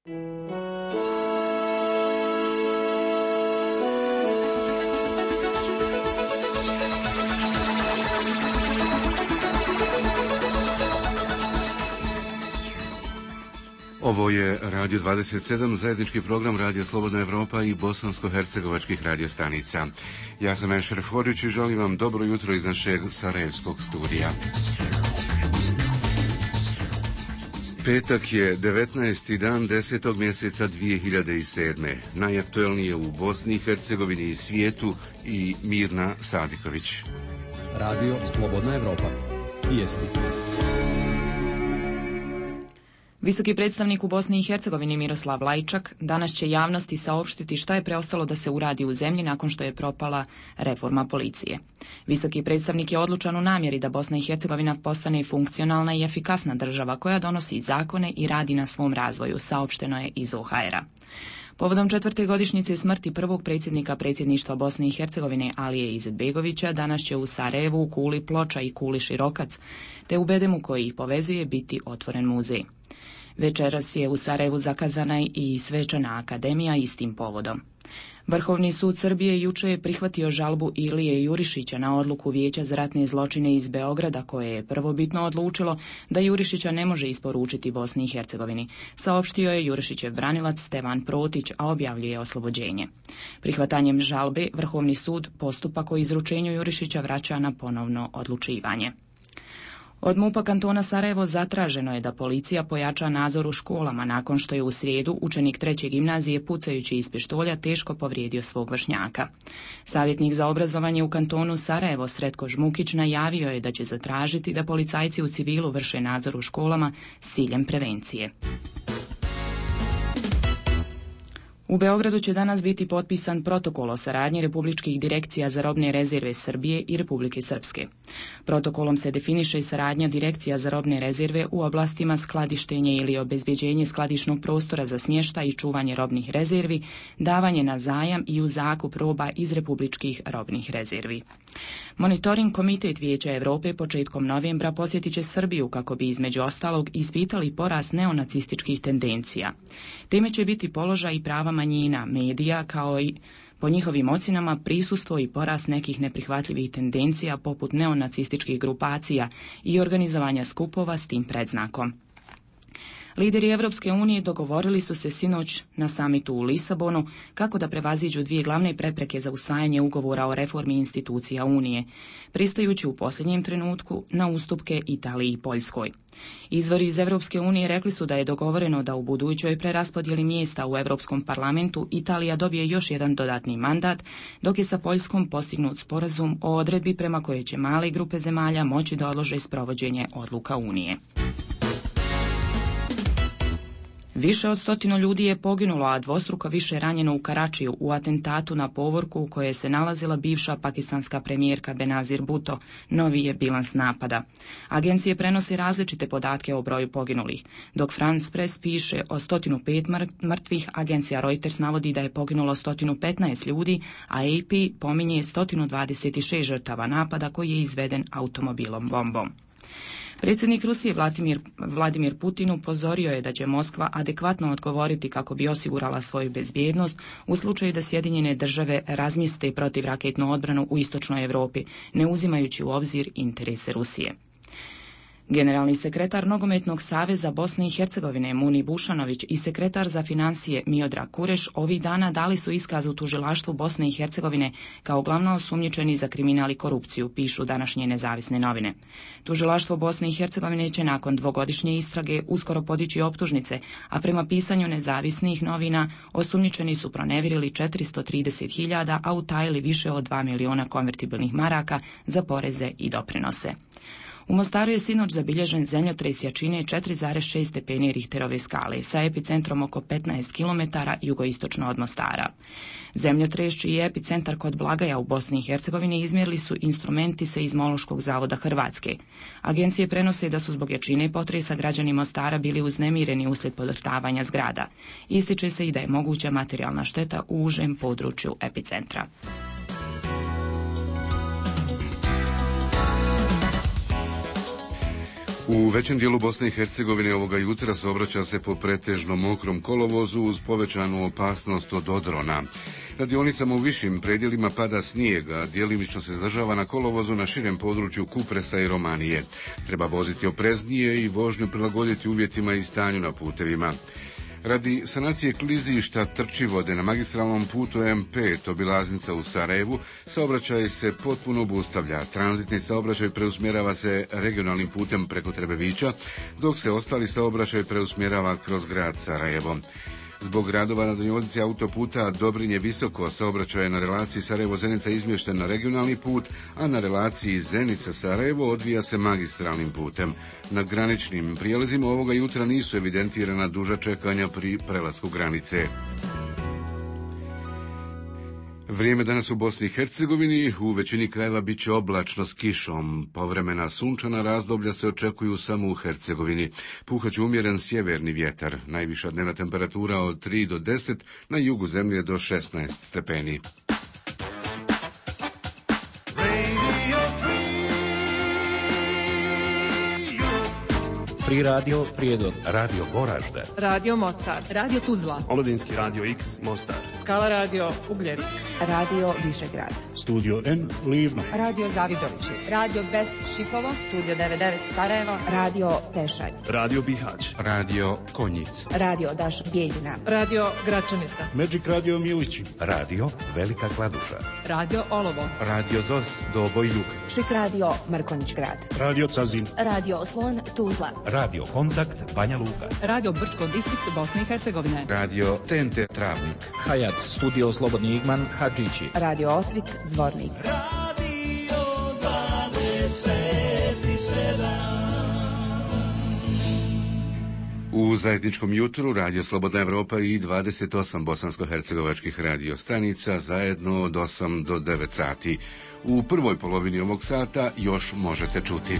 Ovo je Radio 27, zajednički program Radio Slobodna Evropa i bosansko-hercegovačkih radiostanica. Ja sam Enšer Forić i želim vam dobro jutro iz našeg sarajevskog studija. Petak je 19. dan 10. mjeseca 2007. Najaktuelnije u Bosni i Hercegovini i svijetu i Mirna Sadiković. Radio Slobodna Evropa. Vijesti. Visoki predstavnik u Bosni i Hercegovini Miroslav Lajčak danas će javnosti saopštiti šta je preostalo da se uradi u zemlji nakon što je propala reforma policije. Visoki predstavnik je odlučan u namjeri da Bosna i Hercegovina postane funkcionalna i efikasna država koja donosi zakone i radi na svom razvoju, saopšteno je iz OHR-a. Povodom 4. godišnjice smrti prvog predsjednika predsjedništva Bosne i Hercegovine Alije Izetbegovića danas će u Sarajevu, Kuli Ploča i Kuli Širokac, te u Bedemu koji ih povezuje biti otvoren muzej. Večeras je u Sarajevu zakazana i svečana akademija istim povodom. Vrhovni sud Srbije jučer je prihvatio žalbu Ilije Jurišića na odluku Vijeća za ratne zločine iz Beograda koje je prvobitno odlučilo da Jurišića ne može isporučiti Bosni i Hercegovini. Saopštio je Jurišićev branilac Stevan Protić, a objavljuje oslobođenje. Prihvatanjem žalbe Vrhovni sud postupak o izručenju Jurišića vraća na ponovno odlučivanje. Od MUP-a kantona Sarajevo zatraženo je da policija pojača nadzor u školama nakon što je u srijedu učenik 3. gimnazije pucajući iz pištolja teško povrijedio svog vršnjaka. Savjetnik za obrazovanje u kantonu Sarajevo Sretko Žmukić najavio je da će zatražiti da policajci u civilu vrše nadzor u školama s ciljem prevencije. U Beogradu će danas biti potpisan protokol o saradnji republičkih direkcija za robne rezerve Srbije i Republike Srpske. Protokolom se definiše i saradnja direkcija za robne rezerve u oblastima skladištenja ili obezbjeđenje skladišnog prostora za smještaj i čuvanje robnih rezervi, davanje na zajam i u zakup roba iz republičkih robnih rezervi. Monitoring komitet Vijeća Europe početkom novembra posjetit će Srbiju kako bi između ostalog ispitali porast neonacističkih tendencija. Teme će biti položaj i prava manjina, medija, kao i po njihovim ocjenama prisustvo i porast nekih neprihvatljivih tendencija poput neonacističkih grupacija i organizovanja skupova s tim predznakom. Lideri Evropske unije dogovorili su se sinoć na samitu u Lisabonu kako da prevaziđu dvije glavne prepreke za usvajanje ugovora o reformi institucija Unije, pristajući u posljednjem trenutku na ustupke Italiji i Poljskoj. Izvori iz Evropske unije rekli su da je dogovoreno da u budućoj preraspodjeli mjesta u Europskom parlamentu Italija dobije još jedan dodatni mandat, dok je sa Poljskom postignut sporazum o odredbi prema kojoj će male grupe zemalja moći da odlože sprovođenje odluka Unije. Više od 100 ljudi je poginulo, a dvostruko više ranjeno u Karačiju u atentatu na povorku u kojoj se nalazila bivša pakistanska premijerka Benazir Bhutto. Novi je bilans napada. Agencije prenose različite podatke o broju poginulih. Dok France Press piše o 105 mrtvih, agencija Reuters navodi da je poginulo 115 ljudi, a AP pominje 126 žrtava napada koji je izveden automobilom bombom. Predsjednik Rusije Vladimir Putin upozorio je da će Moskva adekvatno odgovoriti kako bi osigurala svoju bezbjednost u slučaju da Sjedinjene države razmjeste protivraketnu odbranu u istočnoj Europi, ne uzimajući u obzir interese Rusije. Generalni sekretar Nogometnog saveza Bosne i Hercegovine Muni Bušanović i sekretar za financije Miodrag Kureš ovih dana dali su iskaz u tužilaštvu Bosne i Hercegovine kao glavno osumnjičeni za kriminal i korupciju, pišu današnje nezavisne novine. Tužilaštvo Bosne i Hercegovine će nakon dvogodišnje istrage uskoro podići optužnice, a prema pisanju nezavisnih novina osumnjičeni su pronevjerili 430.000, a utajili više od 2 miliona konvertibilnih maraka za poreze i doprinose. U Mostaru je sinoć zabilježen zemljotres jačine 4,6 stepeni Richterove skale sa epicentrom oko 15 km jugoistočno od Mostara. Zemljotres čiji je epicentar kod Blagaja u Bosni i Hercegovini izmjerili su instrumenti Seizmološkog zavoda Hrvatske. Agencije prenose da su zbog jačine potresa građani Mostara bili uznemireni uslijed podrhtavanja zgrada. Ističe se i da je moguća materijalna šteta u užem području epicentra. U većem dijelu Bosne i Hercegovine ovoga jutra saobraća se po pretežno mokrom kolovozu uz povećanu opasnost od odrona. Na dionicama u višim predjelima pada snijeg, a djelimično se zadržava na kolovozu na širem području Kupresa i Romanije. Treba voziti opreznije i vožnju prilagoditi uvjetima i stanju na putevima. Radi sanacije klizišta Trčivode na magistralnom putu M5 obilaznica u Sarajevu, saobraćaj se potpuno obustavlja. Tranzitni saobraćaj preusmjerava se regionalnim putem preko Trebevića, dok se ostali saobraćaj preusmjerava kroz grad Sarajevo. Zbog radova na dionici autoputa Dobrinje Visoko, saobraćaj na relaciji Sarajevo-Zenica izmješten na regionalni put, a na relaciji Zenica-Sarajevo odvija se magistralnim putem. Na graničnim prijelazima ovoga jutra nisu evidentirana duža čekanja pri prelasku granice. Vrijeme danas u Bosni i Hercegovini u većini krajeva bit će oblačno s kišom. Povremena sunčana razdoblja se očekuju samo u Hercegovini. Puhaće umjeren sjeverni vjetar. Najviša dnevna temperatura od 3 do 10, na jugu zemlje do 16 stepeni. Pri radio Prijedor, Radio Goražde, Radio Mostar, Radio Tuzla, Omladinski radio X Mostar, Skala radio Ugljevik, Radio Višegrad, Studio N Livno, Radio Davidovići, Radio Best Šipovo, Studio 99 Sarajevo, Radio Tešanj, Radio Bihać, Radio Konjic, Radio Daš Bijeljina, Radio Gračanica, Magic Radio Milići, Radio Velika Kladuša, Radio Olovo, Radio Zos Doboj Jug, Šik Radio Mrkonjić Grad, Radio Cazin, Radio Slon Tuzla, Radio Kontakt Banja Luka, Radio Brčko distrikt Bosne i Hercegovine, Radio TNT Travnik, Hayat Studio Slobodni Igman Hadžići, Radio Osvit Zvornik, Radio 27. U zajedničkom jutru Radio Slobodna Evropa i 28 bosansko-hercegovačkih radio stanica zajedno od 8 do 9 sati. U prvoj polovini ovog sata još možete čuti.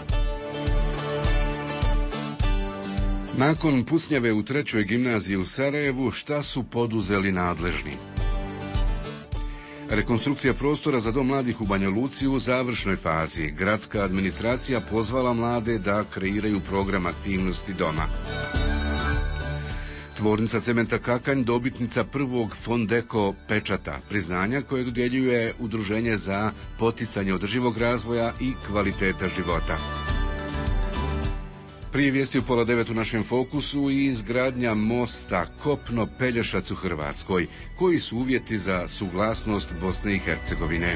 Nakon pucnjave u 3. gimnaziji u Sarajevu, šta su poduzeli nadležni? Rekonstrukcija prostora za dom mladih u Banja Luci u završnoj fazi. Gradska administracija pozvala mlade da kreiraju program aktivnosti doma. Tvornica cementa Kakanj dobitnica prvog Fondeko pečata, priznanja koje dodjeljuje Udruženje za poticanje održivog razvoja i kvaliteta života. Prije vijesti u 8:30 u našem fokusu i izgradnja mosta Kopno-Pelješac u Hrvatskoj. Koji su uvjeti za suglasnost Bosne i Hercegovine?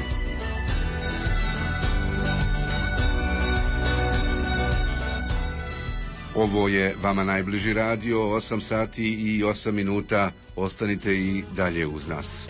Ovo je vama najbliži radio, 8 sati i 8 minuta. Ostanite i dalje uz nas.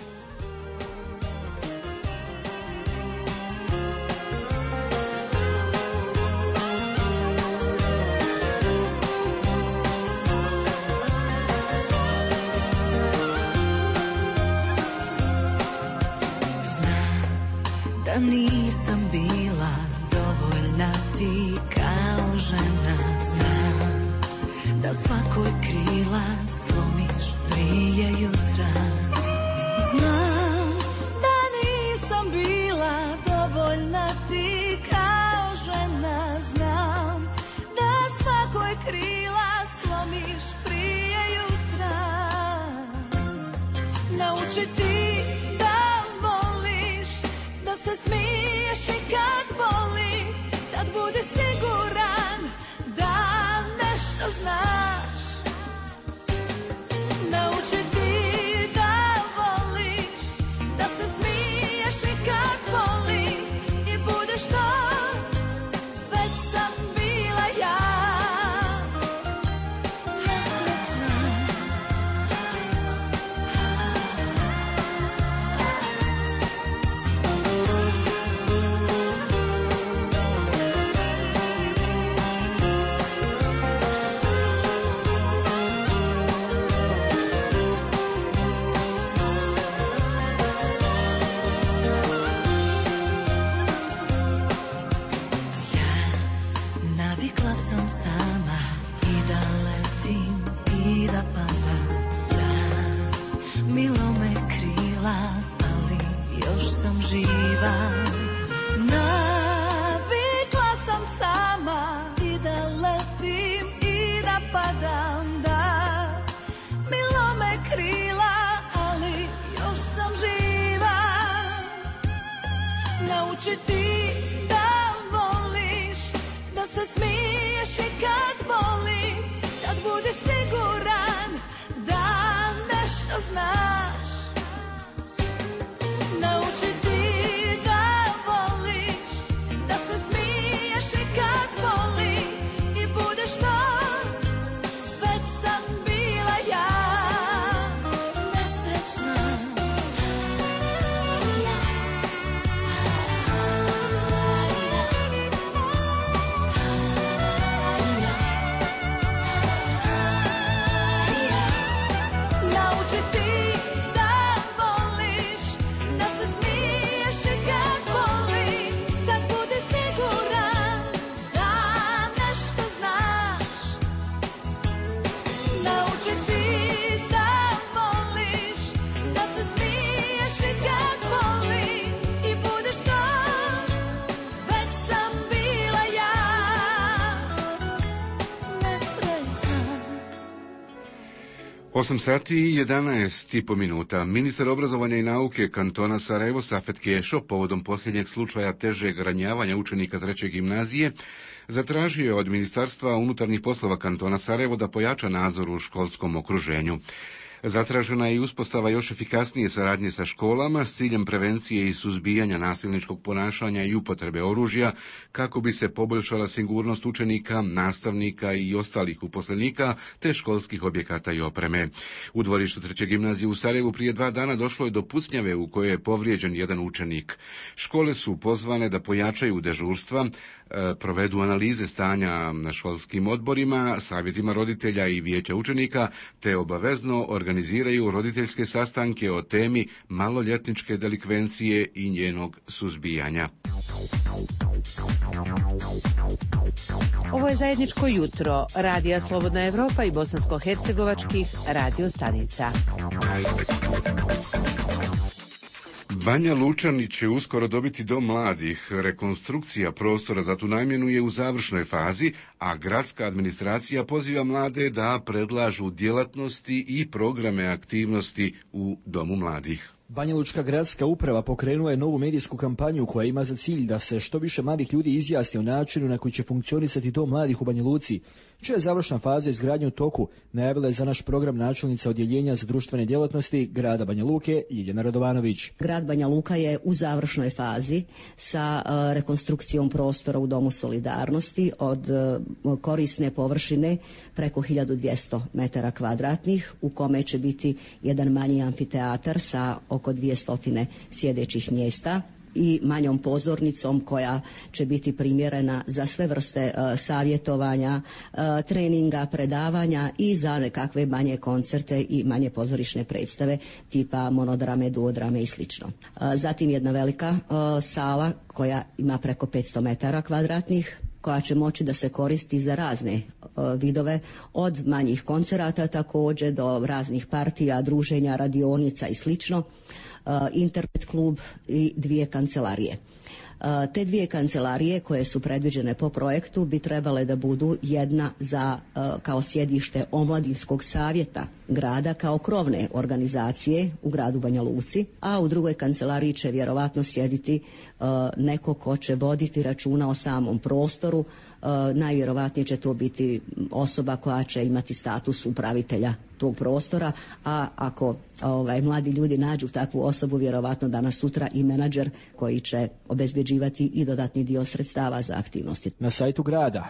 Da nisam bila dovoljna ti kao žena, znam da svakoj krila slomiš prije jutra. Znam da nisam bila dovoljna ti kao žena, znam da svakoj krila slomiš prije jutra. Nauči ti da voliš, da se smiješ i kad boli, tad budi siguran da nešto znaš. Nauči ti da voliš, da se smiješ i kad boli i budeš to, već sam bila ja. Navikla sam sama i da letim i da padam. Da, milo me krila, ali još sam živa. Navikla sam sama i da Nauči ti da voliš, da se smiješ i kad boli, kad budi siguran da nešto znaš. Nauči ti da voliš, da se smiješ i kad boli i budeš to, već sam bila ja, nesrećna. Nauči ti da voliš, da se smiješ i kad boli, kad budi siguran da nešto znaš. Nauči ti da voliš, da se smiješ i kad boli i budeš to, već sam bila ja, nesrećna. 8 sati i 11,5 minuta. Ministar obrazovanja i nauke kantona Sarajevo Safet Kešo povodom posljednjeg slučaja težeg ranjavanja učenika 3. gimnazije zatražio je od Ministarstva unutarnjih poslova kantona Sarajevo da pojača nadzor u školskom okruženju. Zatražena je i uspostava još efikasnije saradnje sa školama s ciljem prevencije i suzbijanja nasilničkog ponašanja i upotrebe oružja kako bi se poboljšala sigurnost učenika, nastavnika i ostalih uposlenika te školskih objekata i opreme. U dvorištu 3. gimnazije u Sarajevu prije 2 dana došlo je do pucnjave u kojoj je povrijeđen jedan učenik. Škole su pozvane da pojačaju dežurstva, provedu analize stanja na školskim odborima, savjetima roditelja i vijeća učenika, te obavezno organiziraju roditeljske sastanke o temi maloljetničke delikvencije i njenog suzbijanja. Ovo je zajedničko jutro Radija Slobodna Evropa i bosansko-hercegovačkih radio stanica. Banja Lučani će uskoro dobiti dom mladih. Rekonstrukcija prostora za tu namjenu je u završnoj fazi, a gradska administracija poziva mlade da predlažu djelatnosti i programe aktivnosti u domu mladih. Banjalučka gradska uprava pokrenula je novu medijsku kampanju koja ima za cilj da se što više mladih ljudi izjasni o načinu na koji će funkcionisati dom mladih u Banja Luci, čija je završna faza izgradnje u toku, najavila je za naš program načelnica odjeljenja za društvene djelatnosti grada Banja Luke Ljiljana Radovanović. Grad Banja Luka je u završnoj fazi sa rekonstrukcijom prostora u Domu solidarnosti od korisne površine preko 1200 metara kvadratnih, u kome će biti jedan manji amfiteatar sa oko 200 sjedećih mjesta i manjom pozornicom koja će biti primjerena za sve vrste savjetovanja, treninga, predavanja i za nekakve manje koncerte i manje pozorišne predstave tipa monodrame, duodrame i slično. Zatim jedna velika sala koja ima preko 500 metara kvadratnih, koja će moći da se koristi za razne vidove, od manjih koncerata također do raznih partija, druženja, radionica i slično, internet klub i 2 kancelarije. Te 2 kancelarije koje su predviđene po projektu bi trebale da budu jedna za kao sjedište omladinskog savjeta grada kao krovne organizacije u gradu Banja Luci, a u drugoj kancelariji će vjerovatno sjediti neko ko će voditi računa o samom prostoru. Najvjerovatnije će to biti osoba koja će imati status upravitelja tog prostora, a ako mladi ljudi nađu takvu osobu, vjerovatno danas sutra i menadžer koji će obezbeđivati i dodatni dio sredstava za aktivnosti. Na sajtu grada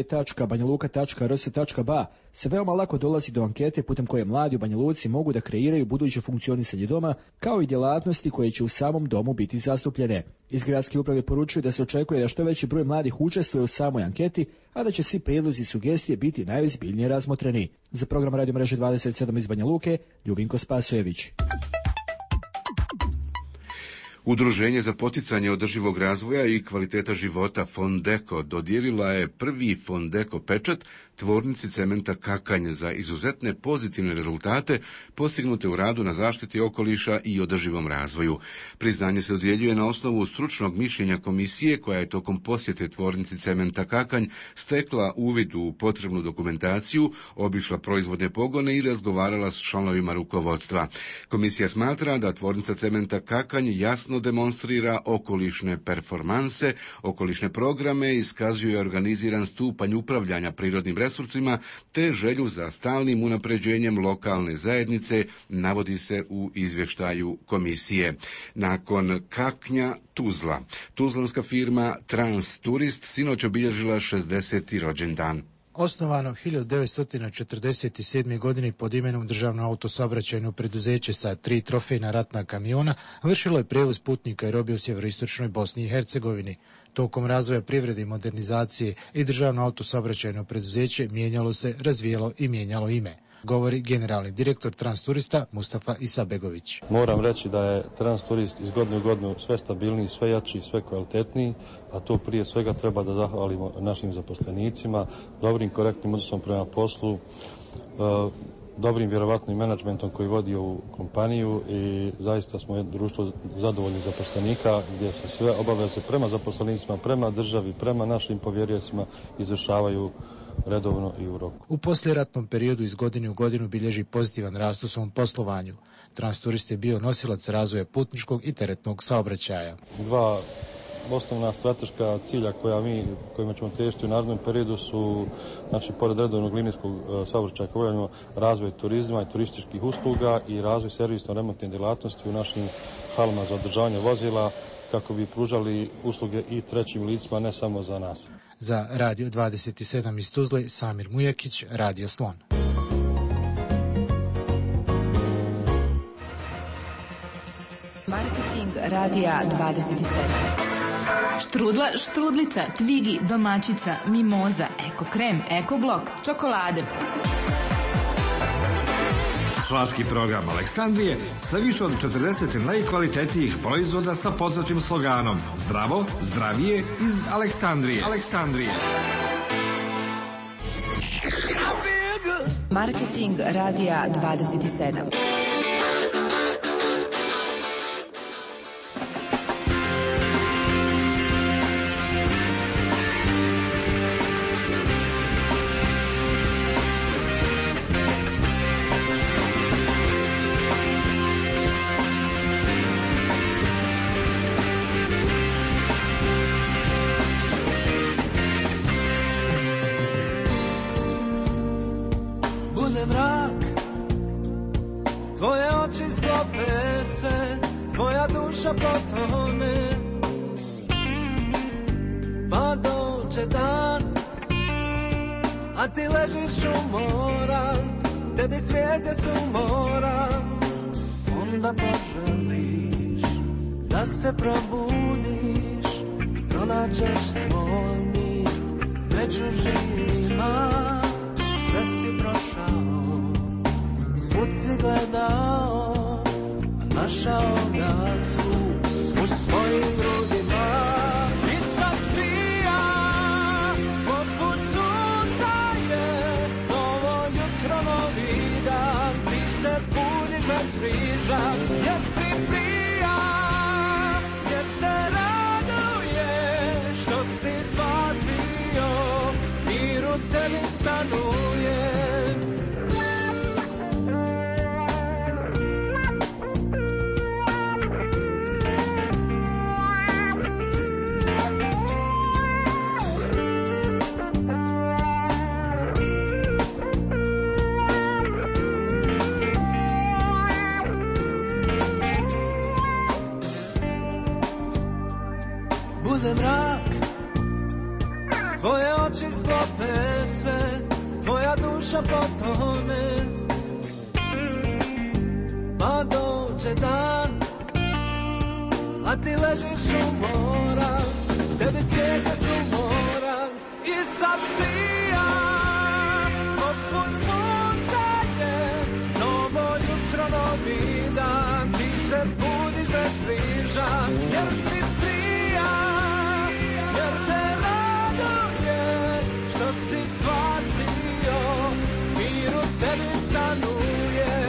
www.banjaluka.rs.ba se veoma lako dolazi do ankete putem koje mladi u Banja Luci mogu da kreiraju buduće funkcionisanje doma, kao i djelatnosti koje će u samom domu biti zastupljene. Iz gradske uprave poručuju da se očekuje da što veći broj mladih učestvuje u samoj anketi, a da će svi prijedlozi i sugestije biti najozbiljnije razmotreni. Za program Radio mreže 27 iz Banja Luke, Ljubinko Spasojević. Udruženje za poticanje održivog razvoja i kvaliteta života Fondeko dodijelila je prvi Fondeko pečat tvornici cementa Kakanj za izuzetne pozitivne rezultate postignute u radu na zaštiti okoliša i održivom razvoju. Priznanje se dodjeljuje na osnovu stručnog mišljenja komisije koja je tokom posjete tvornici cementa Kakanj stekla uvid u potrebnu dokumentaciju, obišla proizvodne pogone i razgovarala s članovima rukovodstva. Komisija smatra da tvornica cementa Kakanj jasno stalno demonstrira okolišne performanse, okolišne programe, iskazuje organiziran stupanj upravljanja prirodnim resursima te želju za stalnim unapređenjem lokalne zajednice, navodi se u izvještaju komisije. Nakon kaknja Tuzla, tuzlanska firma Transturist sinoć obilježila 60. rođendan. Osnovano 1947. godine pod imenom Državno autosaobraćajno preduzeće sa 3 trofejna ratna kamiona vršilo je prevoz putnika i robe u sjeveroistočnoj Bosni i Hercegovini. Tokom razvoja privrede i modernizacije i Državno autosaobraćajno preduzeće mijenjalo se, razvijalo i mijenjalo ime, govori generalni direktor Transturista Mustafa Isabegović. Moram reći da je Transturist iz godine u godinu sve stabilniji, sve jači, sve kvalitetniji, a to prije svega treba da zahvalimo našim zaposlenicima, dobrim korektnim odnosom prema poslu, dobrim vjerovatnim menadžmentom koji vodi ovu kompaniju i zaista smo jedno društvo zadovoljnih zaposlenika gdje se sve obaveze prema zaposlenicima, prema državi, prema našim povjeriocima izvršavaju redovno i u roku. U poslijeratnom periodu iz godine u godinu bilježi pozitivan rast u svom poslovanju. Transturist je bio nosilac razvoja putničkog i teretnog saobraćaja. Dva osnovna strateška cilja kojima ćemo težiti u narednom periodu su, znači, pored redovnog linijskog saobraćaja koji imamo, razvoj turizma i turističkih usluga i razvoj servisno-remontne djelatnosti u našim halama za održavanje vozila kako bi pružali usluge i trećim licima, ne samo za nas. Za Radio 27 iz Tuzle, Samir Mujakić, Radio Slon. Marketing Radija 27. Štrudla, štrudlica, tvigi, domaćica, mimoza, eko krem, eko blok, čokolade. Slatki program Aleksandrije sa više od 40 najkvalitetnijih proizvoda sa poznatim sloganom Zdravo, zdravije iz Aleksandrije. Marketing Radija 27. Tvoje oči sklope se, tvoja duša potone, pa dođe dan, a ti ležiš umoran, tebi svijete su moran. Onda poželiš da se probudiš i pronađeš svoj mir među živima. Sve si prošao, svud si gledao, a našao ga tu u svojim grudima. I sad sija, poput sunca je novo jutro, novi dan. Ti se budiš bez križa, jer ti prija, jer te raduje što si shvatio, mir u tebi stanuje. Bude mrak, tvoje oči sklope se, tvoja duša potone, pa dođe dan, a ti ležiš umoran, tebi svijete su moran. I sad sija, poput sunca je novo jutro, novi dan. Ti se budiš bez križa, jer ti si shvatio, mir u tebi stanuje.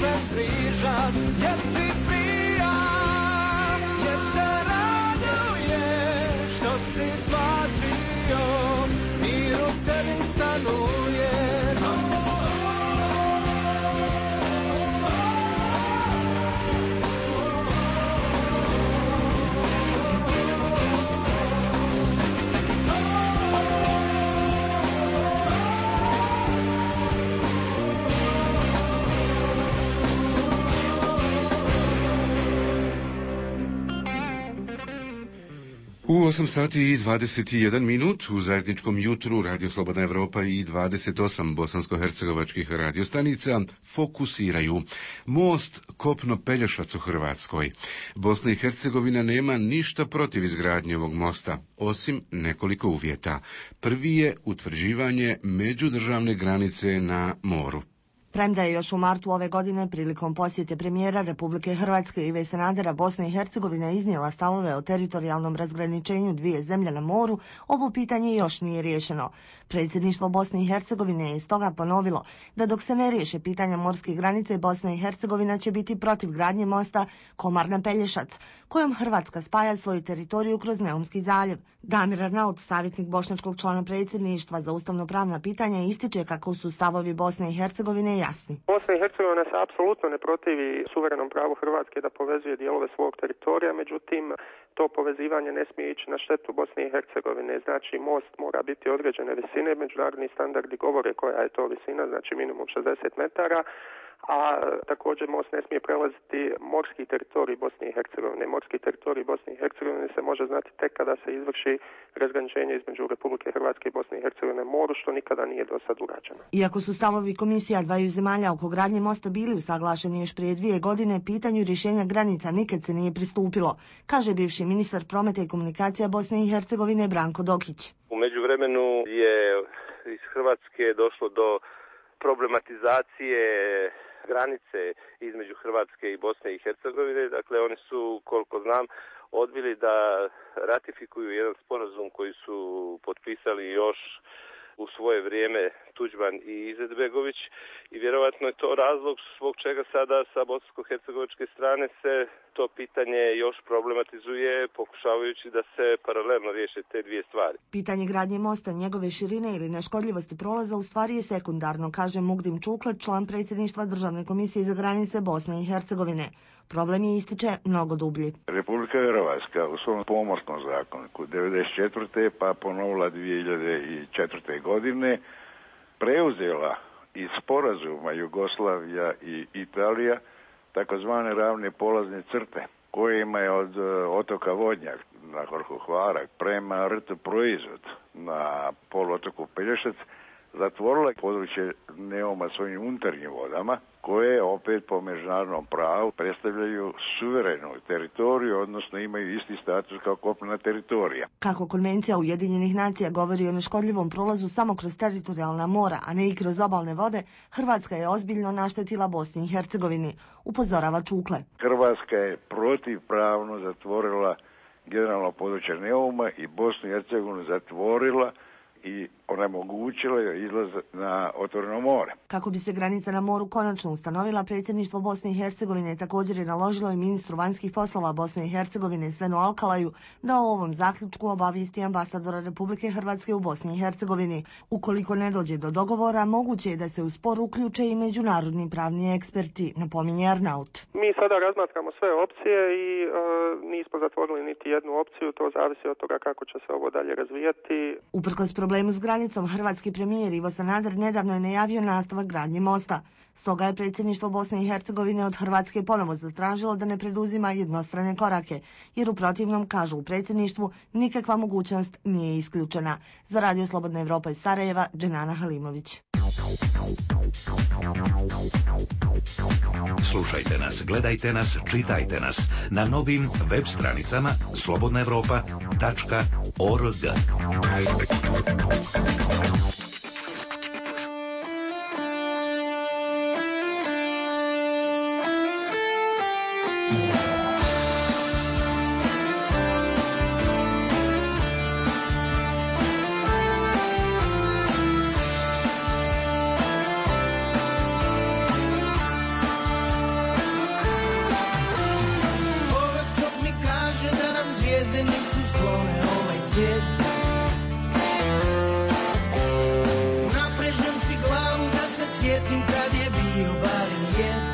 crkven križa, jer ti prija, jer te raduje, što si shvatio, mir u tebi stanuje. U 8 sati i 21 minut u zajedničkom jutru Radio Slobodna Evropa i 28 bosansko-hercegovačkih radiostanica fokusiraju most Kopno-Pelješac u Hrvatskoj. Bosna i Hercegovina nema ništa protiv izgradnje ovog mosta, osim nekoliko uvjeta. Prvi je utvrđivanje međudržavne granice na moru. Premda je još u martu ove godine prilikom posjete premijera Republike Hrvatske Ive Sanadera Bosna i Hercegovina iznijela stavove o teritorijalnom razgraničenju dvije zemlje na moru, ovo pitanje još nije riješeno. Predsjedništvo Bosne i Hercegovine je stoga ponovilo da dok se ne riješe pitanja morskih granice, Bosna i Hercegovina će biti protiv gradnje mosta Komar-Pelješac, kojom Hrvatska spaja svoju teritoriju kroz Neumski zaljev. Damir Arnaut, savjetnik bošnjačkog člana predsjedništva za ustavno-pravna pitanja, ističe kako su stavovi Bosne i Hercegovine jasni. Bosna i Hercegovina se apsolutno ne protivi suverenom pravu Hrvatske da povezuje dijelove svog teritorija, međutim to povezivanje ne smije ići na štetu Bosne i Hercegovine. Znači most mora biti određene visine, međunarodni standardi govore koja je to visina, znači minimum 60 metara, a također most ne smije prelaziti morski teritorij Bosne i Hercegovine. Morski teritorij Bosne i Hercegovine se može znati tek kada se izvrši razgraničenje između Republike Hrvatske i Bosne i Hercegovine moru, što nikada nije do sad urađeno. Iako su stavovi komisija dvaju zemalja oko gradnje mosta bili usaglašeni još prije 2 godine, pitanju rješenja granica nikad se nije pristupilo, kaže bivši ministar prometa i komunikacija Bosne i Hercegovine Branko Dokić. U međuvremenu je iz Hrvatske došlo do problematizacije granice između Hrvatske i Bosne i Hercegovine. Dakle, oni su, koliko znam, odbili da ratifikuju jedan sporazum koji su potpisali još u svoje vrijeme Tuđman i Izetbegović i vjerojatno je to razlog zbog čega sada sa bosansko-hercegovačke strane se to pitanje još problematizuje, pokušavajući da se paralelno riješe te dvije stvari. Pitanje gradnje mosta, njegove širine ili neškodljivosti prolaza u stvari je sekundarno, kaže Mugdim Čuklet, član predsjedništva Državne komisije za granice Bosne i Hercegovine. Problem je, ističe, mnogo dublji. Republika Hrvatska u svom pomorskom zakoniku 1994. pa ponovila 2004. godine preuzela iz sporazuma Jugoslavija i Italija takozvane ravne polazne crte, kojima je od otoka Vodnjak na vrhu Hvarak prema rtu Proizvod na poluotoku Pelješac zatvorila područje Neuma svojim unutarnjim vodama, koje opet po međunarodnom pravu predstavljaju suverenu teritoriju, odnosno imaju isti status kao kopnena teritorija. Kako Konvencija Ujedinjenih nacija govori o neškodljivom prolazu samo kroz teritorijalna mora, a ne i kroz obalne vode, Hrvatska je ozbiljno naštetila Bosni i Hercegovini, upozorava Čukle. Hrvatska je protivpravno zatvorila generalno područje Neuma i Bosnu i Hercegovinu zatvorila i onemogućilo je izlaz na otvoreno more. Kako bi se granica na moru konačno ustanovila, predsjedništvo Bosne i Hercegovine također je naložilo i ministru vanjskih poslova Bosne i Hercegovine Svenu Alkalaju da o ovom zaključku obavijesti ambasadora Republike Hrvatske u Bosni i Hercegovini. Ukoliko ne dođe do dogovora, moguće je da se u spor uključe i međunarodni pravni eksperti, napominje Arnaut. Mi sada razmatramo sve opcije i nismo zatvorili niti jednu opciju, to zavisi od toga kako će se ovo dalje razvijati. Uprkos problemu s granicom, hrvatski premijer Ivo Sanader nedavno je najavio nastavak gradnje mosta. Stoga je predsjedništvo Bosne i Hercegovine od Hrvatske ponovo zatražilo da ne preduzima jednostrane korake, jer u protivnom, kažu u predsjedništvu, nikakva mogućnost nije isključena. Za Radio Slobodna Evropa iz Sarajeva, Dženana Halimović. Slušajte nas, gledajte nas, čitajte nas na novim web stranicama slobodnaevropa.org. sjetim kad je bio barem jedan.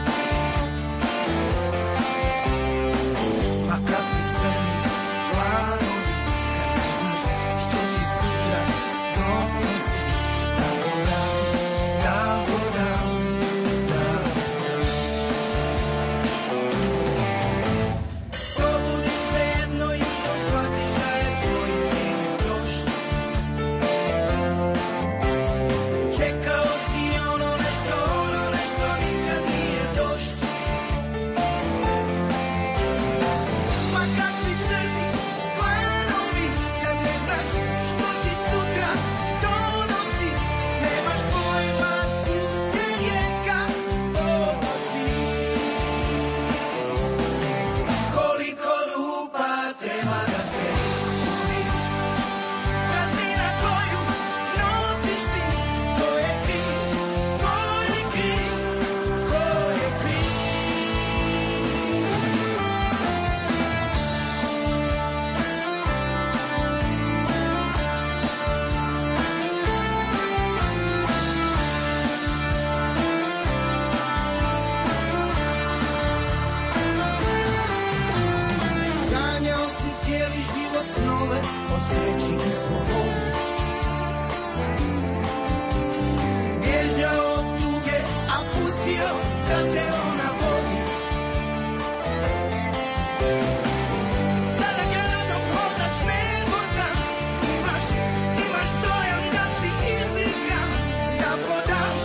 Pa kad su crni planovi, kad ne znaš što ti sutra donosi, dan po dan, dan po dan, dan po dan. Probudiš se jedno jutro, shvatiš da je tvoj vrijeme prošlo. Čekao si ono nešto nikad nije došlo. Ma kakvi crni planovi, kad ne znaš što ti sutra donosi, nemaš pojma kud te rijeka odnosi. Koliko rupa treba da se ispuni, praznina koju nosiš ti, ko je kriv, ko je kriv, ko je kriv. Sanjao si cijeli život snove o sreći i slobodi, bježao od tuge, a pustio da te ona vodi. Sada gradom hodaš nervozan, imaš dojam da si izigran, dan po dan,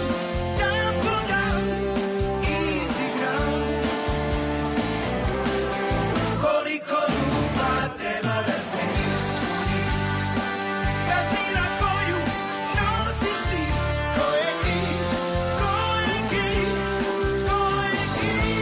izigran. Koliko rupa treba da se ispuni, praznina koju nosiš ti, ko je kriv, ko je kriv, ko je kriv.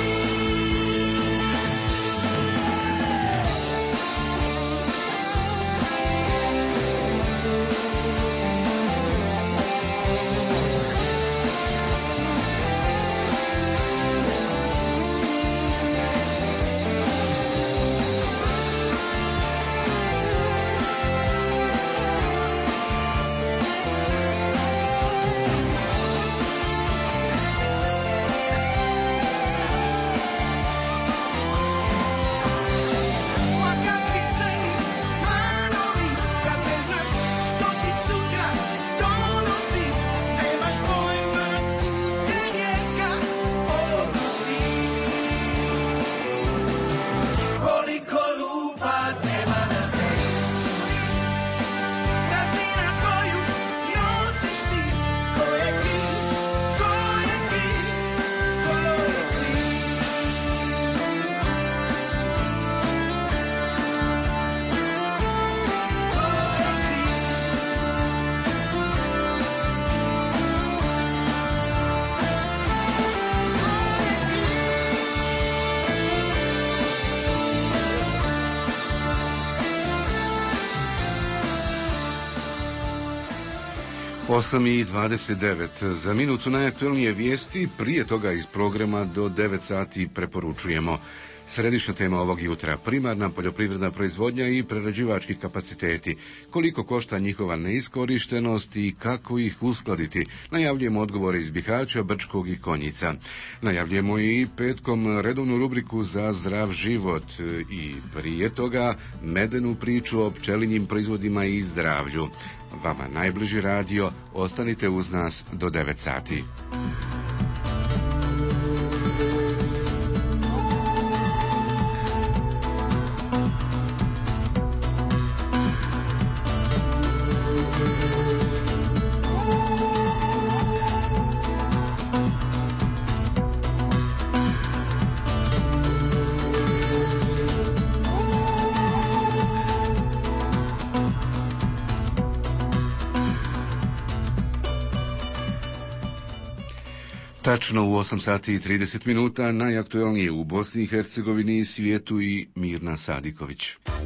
Ma kakvi crni planovi, kad ne znaš što ti sutra donosi, nemaš pojma kud te rijeka odnosi. Koliko rupa treba da se ispuni, praznina koju nosiš ti, ko je kriv, ko je kriv, ko je kriv. Osam i 29. Za minut su najaktualnije vijesti, prije toga iz programa do 9 sati preporučujemo. Središnja tema ovog jutra, primarna poljoprivredna proizvodnja i prerađivački kapaciteti. Koliko košta njihova neiskorištenost i kako ih uskladiti? Najavljujemo odgovore iz Bihaća, Brčkog i Konjica. Najavljujemo i petkom redovnu rubriku za zdrav život i prije toga medenu priču o pčelinjim proizvodima i zdravlju. Vama najbliži radio, ostanite uz nas do 9 sati. Tačno u 8 sati i 30 minuta najaktualnije u Bosni i Hercegovini, svijetu i Mirna Sadiković.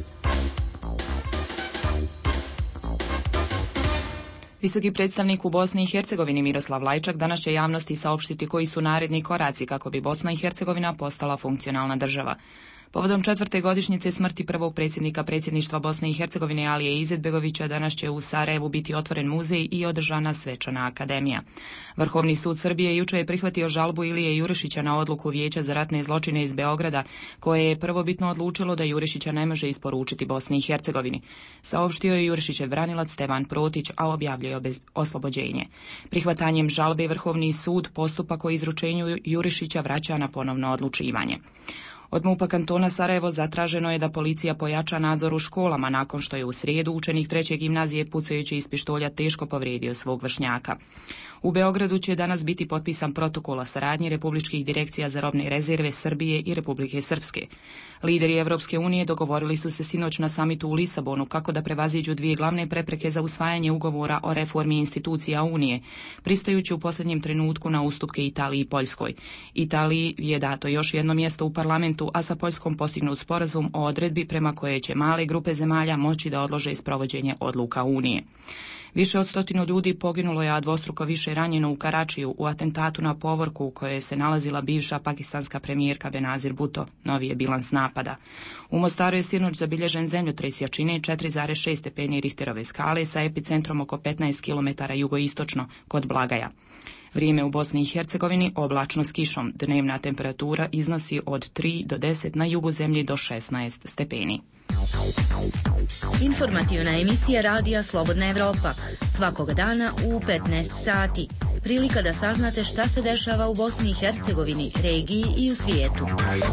Visoki predstavnik u Bosni i Hercegovini Miroslav Lajčak danas će javnosti saopštiti koji su naredni koraci kako bi Bosna i Hercegovina postala funkcionalna država. Povodom 4. godišnjice smrti prvog predsjednika predsjedništva Bosne i Hercegovine Alije Izetbegovića danas će u Sarajevu biti otvoren muzej i održana svečana akademija. Vrhovni sud Srbije jučer je prihvatio žalbu Ilije Jurišića na odluku Vijeća za ratne zločine iz Beograda, koje je prvobitno odlučilo da Jurišića ne može isporučiti Bosni i Hercegovini. Saopštio je Jurišićev branilac Stevan Protić, a objavljio bez oslobođenje. Prihvatanjem žalbe Vrhovni sud postupak o izručenju Jurišića vraća na ponovno odlučivanje. Od MUP-a kantona Sarajevo zatraženo je da policija pojača nadzor u školama nakon što je u srijedu učenik 3. gimnazije pucajući iz pištolja teško povrijedio svog vršnjaka. U Beogradu će danas biti potpisan protokol o saradnji republičkih direkcija za robne rezerve Srbije i Republike Srpske. Lideri Evropske unije dogovorili su se sinoć na samitu u Lisabonu kako da prevaziđu dvije glavne prepreke za usvajanje ugovora o reformi institucija Unije, pristajući u posljednjem trenutku na ustupke Italiji i Poljskoj. Italiji je dato još jedno mjesto u parlamentu, a sa Poljskom postignut sporazum o odredbi prema koje će male grupe zemalja moći da odlože sprovođenje odluka Unije. Više od 100 ljudi poginulo je, a dvostruko više ranjeno u Karačiju u atentatu na povorku u kojoj se nalazila bivša pakistanska premijerka Benazir Bhutto. Novi je bilans napada. U Mostaru je sinoć zabilježen zemljotres jačine 4,6 stepeni Richterove skale sa epicentrom oko 15 km jugoistočno kod Blagaja. Vrijeme u Bosni i Hercegovini oblačno s kišom. Dnevna temperatura iznosi od 3 do 10, na jugu zemlje do 16 stepeni. Informativna emisija Radija Slobodna Evropa. Svakoga dana u 15 sati. Prilika da saznate šta se dešava u Bosni i Hercegovini, regiji i u svijetu.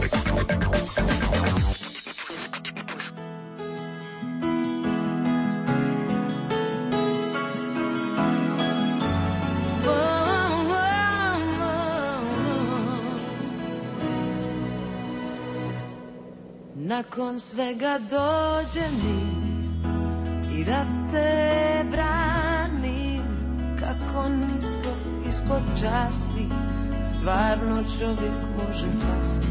Nakon svega dođe mi i da te branim, kako nisko ispod časti stvarno čovjek može pasti.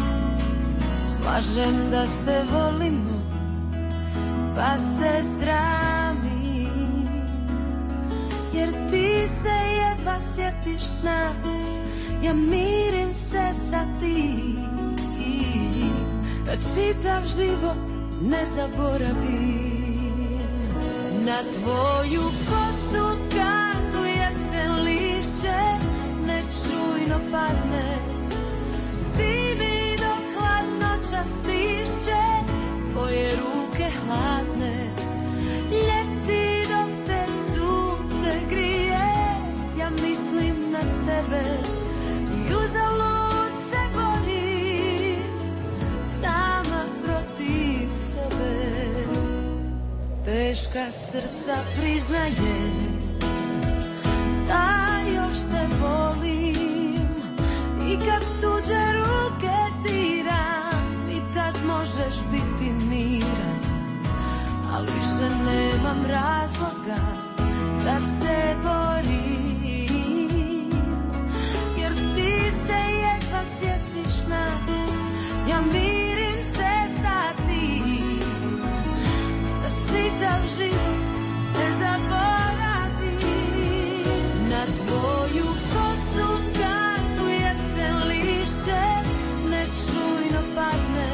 Slažem da se volimo, pa se sramim, jer ti se jedva sjetiš nas, ja mirim se sa tim. Da čitav život ne zaboravim. Na tvoju kosu kantu jesen liše nečujno padne. Zimi dok hladnoća stišće tvoje ruke hladne. Ljeti dok te sunce grije, ja mislim na tebe i uzalud se borim sama protiv sebe. Teška srca priznaje da još te volim, i kad tuđe ruke diram i tad možeš biti miran, ali više nemam razloga da se borim, jer ti se jedva sjetiš nas, ja mirim se sa tim, da čitav život ne zaboravim. Na tvoju kosu kantu jesen liše nečujno padne.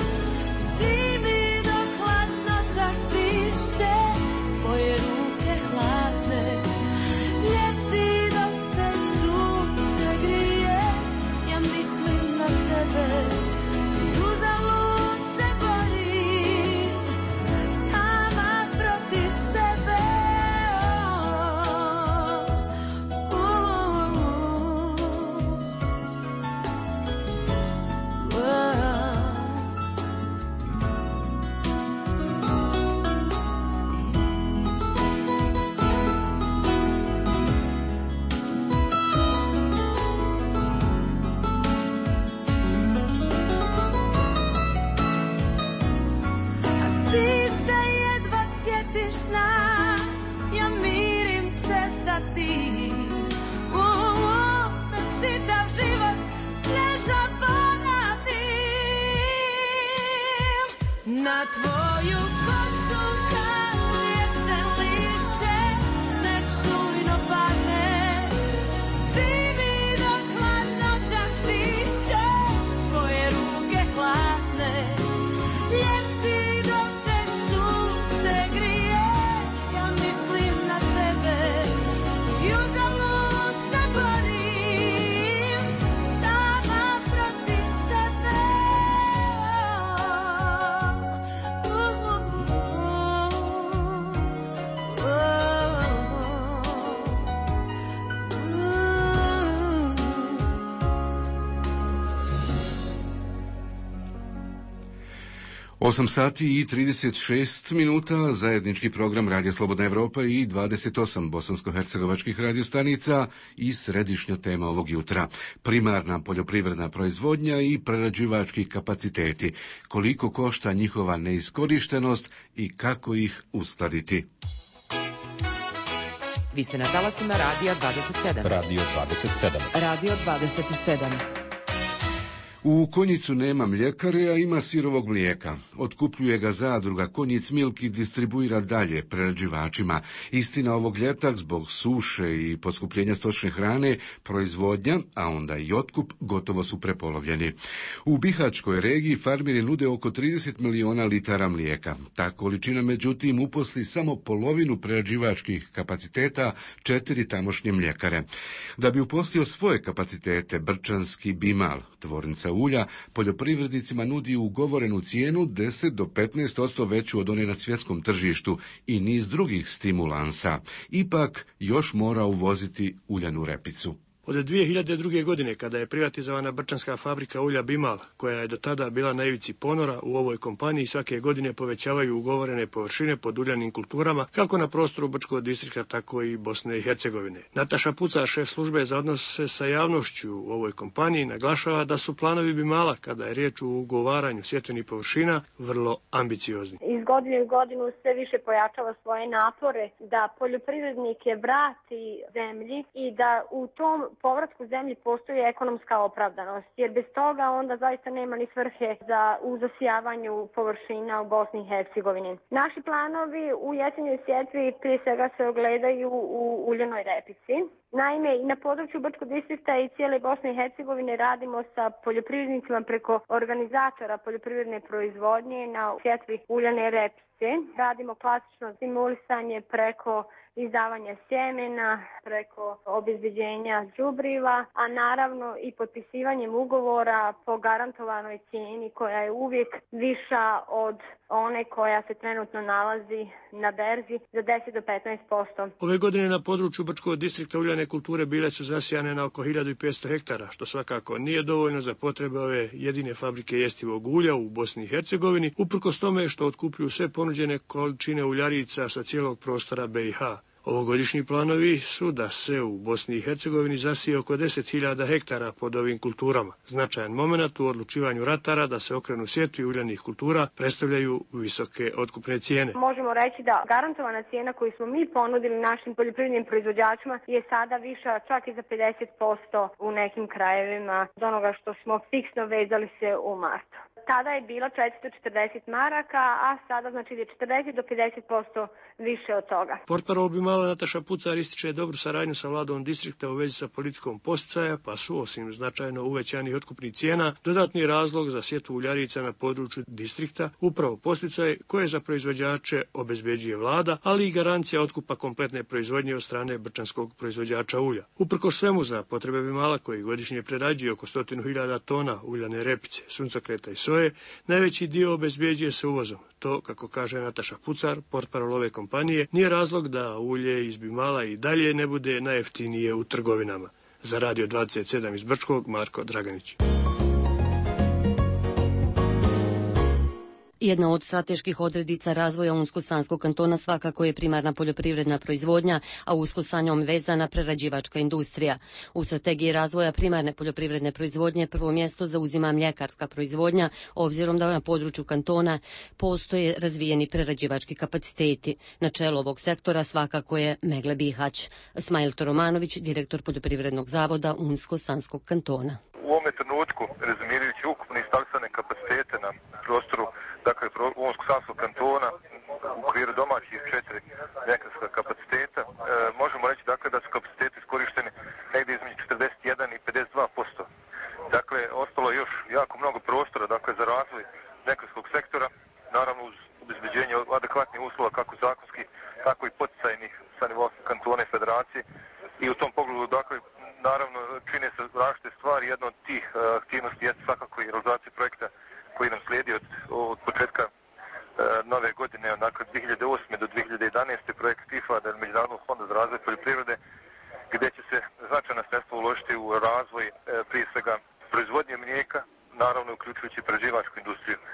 Zimi dok hladnoća stišće tvoje ruke hladne. Ljeti dok te sunce grije, ja mislim na tebe i uzalud se borim sama protiv sebe. Ti se jedva sjetiš nas, ja mirim se sa tim, da čitav život ne zaboravim. Na tvoju kosu kantu jesen lišće nečujno padne. Zimi dok hladnoća stišće tvoje ruke hladne. 8 sati i 36 minuta, zajednički program Radija Slobodna Evropa i 28 bosansko-hercegovačkih radiostanica i središnja tema ovog jutra. Primarna poljoprivredna proizvodnja i prerađivački kapaciteti. Koliko košta njihova neiskorištenost i kako ih uskladiti. Vi ste na talasima Radija 27. Radio 27. Radio 27. U Konjicu nema mljekare, a ima sirovog mlijeka. Otkupljuje ga zadruga Konjic Milk i distribuira dalje prerađivačima. Istina, ovog ljeta zbog suše i poskupljenja stočne hrane, proizvodnja, a onda i otkup, gotovo su prepolovljeni. U Bihaćkoj regiji farmeri nude oko 30 miliona litara mlijeka. Ta količina, međutim, uposli samo polovinu prerađivačkih kapaciteta 4 tamošnje mljekare. Da bi uposlio svoje kapacitete, Brčanski Bimal, tvornica ulja, poljoprivrednicima nudi ugovorenu cijenu 10 do 15% veću od one na svjetskom tržištu i niz drugih stimulansa. Ipak još mora uvoziti uljanu repicu. Od 2002. godine, kada je privatizovana brčanska fabrika ulja Bimal, koja je do tada bila na ivici ponora, u ovoj kompaniji svake godine povećavaju ugovorene površine pod uljanim kulturama, kako na prostoru Brčkog distrikta, tako i Bosne i Hercegovine. Nataša Pucar, šef službe za odnose sa javnošću u ovoj kompaniji, naglašava da su planovi Bimala, kada je riječ o ugovaranju sjetvenih površina, vrlo ambiciozni. Iz godine u godinu sve više pojačava svoje napore da poljoprivrednike vrati zemlji i da u tom povratku zemlji postoji ekonomska opravdanost, jer bez toga onda zaista nema ni svrhe za uzasijavanju površina u Bosni i Hercegovini. Naši planovi u jesenjoj sjetvi prije svega se ogledaju u uljanoj repici. Naime, i na području Brčkog distrikta i cijele Bosne i Hercegovine radimo sa poljoprivrednicima preko organizatora poljoprivredne proizvodnje na sjetvi uljane repice. Radimo klasično stimulisanje preko izdavanja sjemena, preko obezbeđenja đubriva, a naravno i potpisivanjem ugovora po garantovanoj cijeni koja je uvijek viša od one koja se trenutno nalazi na berzi za 10 do 15%. Ove godine na području Brčkog distrikta uljane kulture bile su zasijane na oko 1500 hektara, što svakako nije dovoljno za potrebe ove jedine fabrike jestivog ulja u Bosni i Hercegovini, uprkos tome što otkupljuju sve ponuđene količine uljarica sa cijelog prostora BiH. Ovogodišnji planovi su da se u Bosni i Hercegovini zasije oko 10.000 hektara pod ovim kulturama. Značajan moment u odlučivanju ratara da se okrenu sjetvi uljanih kultura predstavljaju visoke otkupne cijene. Možemo reći da garantovana cijena koju smo mi ponudili našim poljoprivrednim proizvođačima je sada viša čak i za 50% u nekim krajevima od onoga što smo fiksno vezali se u martu. Tada je bila 440 maraka, a sada znači je 40 do 50% više od toga. Portparol Bimala Nataša Pucar ističe dobru saradnju sa vladom distrikta u vezi sa politikom posticaja, pa su osim značajno uvećanih otkupnih cijena dodatni razlog za sjetvu uljarica na području distrikta upravo posticaj koje za proizvođače obezbeđuje vlada, ali i garancija otkupa kompletne proizvodnje od strane brčanskog proizvođača ulja. Uprkos svemu za potrebe Bimala, koji godišnje prerađuje oko 100.000 tona uljane repice, suncokreta i soje, najveći dio obezbeđuje se uvozom. To, kako kaže Nataša Pucar, portparol ove kompanije, nije razlog da ulje iz Bimala i dalje ne bude najjeftinije u trgovinama. Za Radio 27 iz Brčkog, Marko Draganić. Jedna od strateških odrednica razvoja Unsko-Sanskog kantona svakako je primarna poljoprivredna proizvodnja, a usko sa njom vezana prerađivačka industrija. U strategiji razvoja primarne poljoprivredne proizvodnje prvo mjesto zauzima mljekarska proizvodnja, obzirom da na području kantona postoje razvijeni prerađivački kapaciteti. Na čelu ovog sektora svakako je Megle Bihać. Smajl Toromanović, direktor poljoprivrednog zavoda Unsko-Sanskog kantona. U ovome trenutku, rezumirajući ukupne instalisane kapacitete na prostoru, dakle, Unsko-Sanskog kantona, u okviru domaćih 4 mljekarska kapaciteta, možemo reći dakle, da su kapaciteti iskorišteni negdje između 41 i 52%. Dakle, ostalo je još jako mnogo prostora dakle, za razvoj mljekarskog sektora, naravno uz obezbeđenje adekvatnih uslova kako zakonskih, tako i poticajnih sa nivoa kantona i federacije. I u tom pogledu, dakle, naravno, čine se različite stvari. Jedna od tih aktivnosti je svakako i realizacija projekta koji nam slijedi od početka nove godine, dakle 2008. do 2011. projekt IFA, Međunarodnog fonda za razvoj poljoprivrede, gdje će se značajna sredstva uložiti u razvoj prije svega proizvodnje mlijeka, naravno uključujući prerađivačku industriju.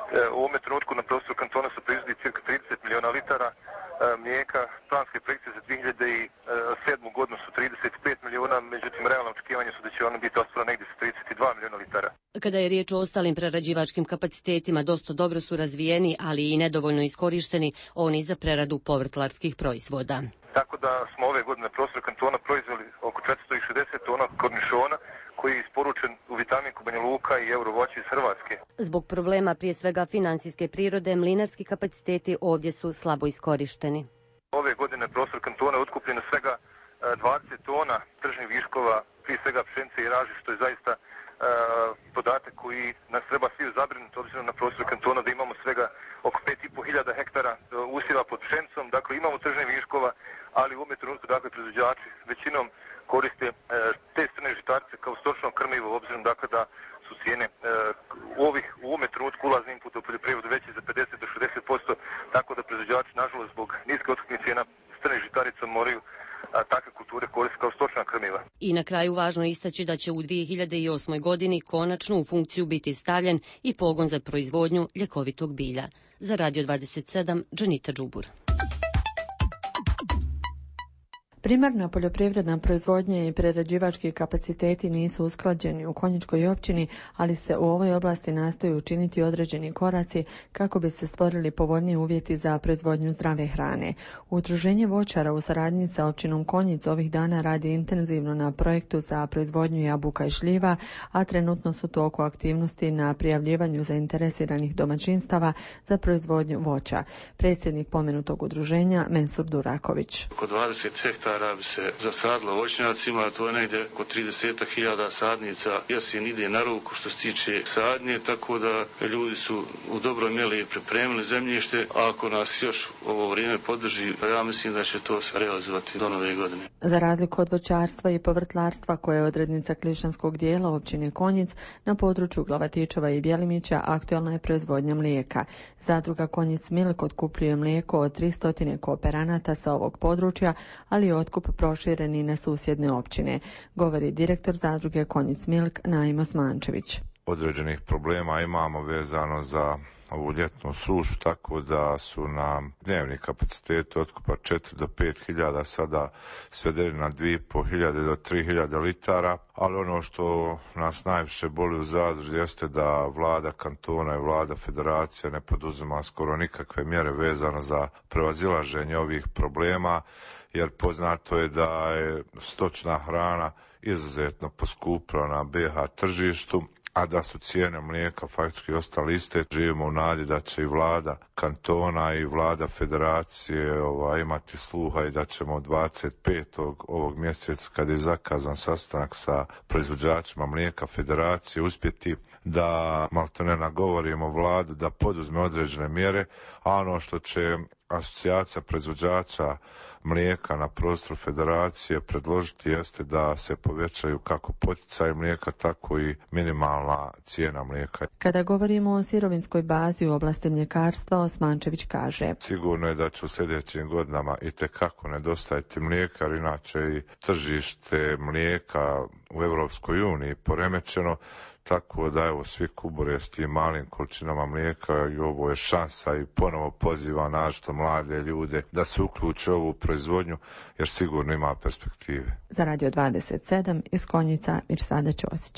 U ovome trenutku na prostoru kantona se proizvodi cirka 30 miliona litara mlijeka. Planske projekcije za 2007. godinu su 35 miliona, međutim realno očekivanje su da će ono biti ostalo negdje sa 32 miliona litara. Kada je riječ o ostalim prerađivačkim kapacitetima, dosta dobro su razvijeni, ali i nedovoljno iskorišteni oni za preradu povrtlarskih proizvoda. Tako da smo ove godine na prostoru kantona proizveli oko 460 tona kornišona koji je isporučen u Vitaminku Banja Luka i Eurovoće iz Hrvatske. Zbog problema prije svega financijske prirode, mlinarski kapaciteti ovdje su slabo iskorišteni. Ove godine na prostoru kantona je otkupljeno svega 20 tona tržnih viškova, prije svega pšenice i raži, što je zaista podatak koji nas treba svi zabrinuti obzirom na prostoru kantona da imamo svega oko 5.500 hektara usjeva pod pšenicom, dakle imamo tržnih viškova, ali u ovome trenutku dakle proizvođači većinom koriste te strne žitarice kao stočno krmivo, obzirom dakle da su cijene u ovome trenutku ulazni input u poljoprivredu veći za 50 do 60%, tako da proizvođači nažalost zbog niske otkupnih cijena strne žitarica moraju takve kulture koristiti kao stočna krmiva. I na kraju važno je istaći da će u 2008. godini konačno u funkciju biti stavljen i pogon za proizvodnju ljekovitog bilja. Za Radio 27, Džanita Đubur. Primarna poljoprivredna proizvodnja i prerađivački kapaciteti nisu usklađeni u Konjičkoj općini, ali se u ovoj oblasti nastoji učiniti određeni koraci kako bi se stvorili povoljniji uvjeti za proizvodnju zdrave hrane. Udruženje voćara u saradnji sa općinom Konjic ovih dana radi intenzivno na projektu za proizvodnju jabuka i šljiva, a trenutno su toku aktivnosti na prijavljivanju zainteresiranih domaćinstava za proizvodnju voća. Predsjednik pomenutog udruženja Mensur Duraković. Oko 20 hektara bi se zasadilo voćnjacima, to je negdje oko 30.000 sadnica. Jesen ide na ruku što se tiče sadnje, tako da ljudi su u dobroj mjeri pripremili zemljište, a ako nas još ovo vrijeme podrži, ja mislim da će to se realizovati do nove godine. Za razliku od voćarstva i povrtlarstva, koje je odrednica klišanskog dijela općine Konjic, na području Glavatičeva i Bjelimića aktualna je proizvodnja mlijeka. Zadruga Konjic Milk otkupljuje mlijeko od 300 kooperanata sa ovog područja, ali je otkup proširen i na susjedne općine, govori direktor zadruge Konjic Milk Naim Osmančević. Određenih problema imamo vezano za ovu ljetnu sušu, tako da su nam dnevni kapaciteti otkupa 4 do 5.000 sada svedeni na 2.500 do 3.000 litara, ali ono što nas najviše boli u zadruzi jeste da vlada kantona i vlada federacije ne poduzima skoro nikakve mjere vezano za prevazilaženje ovih problema, jer poznato je da je stočna hrana izuzetno poskupila na BiH tržištu, a da su cijene mlijeka faktički ostale iste. Živimo u nadi da će i vlada kantona i vlada federacije imati sluha i da ćemo 25. ovog mjeseca, kada je zakazan sastanak sa proizvođačima mlijeka federacije, uspjeti da maltene nagovorimo vladu da poduzme određene mjere, a ono što će asocijacija proizvođača mlijeka na prostoru federacije predložiti jeste da se povećaju kako poticaj mlijeka, tako i minimalna cijena mlijeka. Kada govorimo o sirovinskoj bazi u oblasti mljekarstva, Osmančević kaže: Sigurno je da će u sljedećim godinama itekako nedostajati mlijeka, jer inače i tržište mlijeka u Europskoj uniji poremećeno, tako da evo svi kubure s tim malim količinama mlijeka i ovo je šansa i ponovo poziva našto mlade ljude da se uključe u ovu proizvodnju, jer sigurno ima perspektive. Za Radio 27 iz Konjica, Mirsada Ćosić.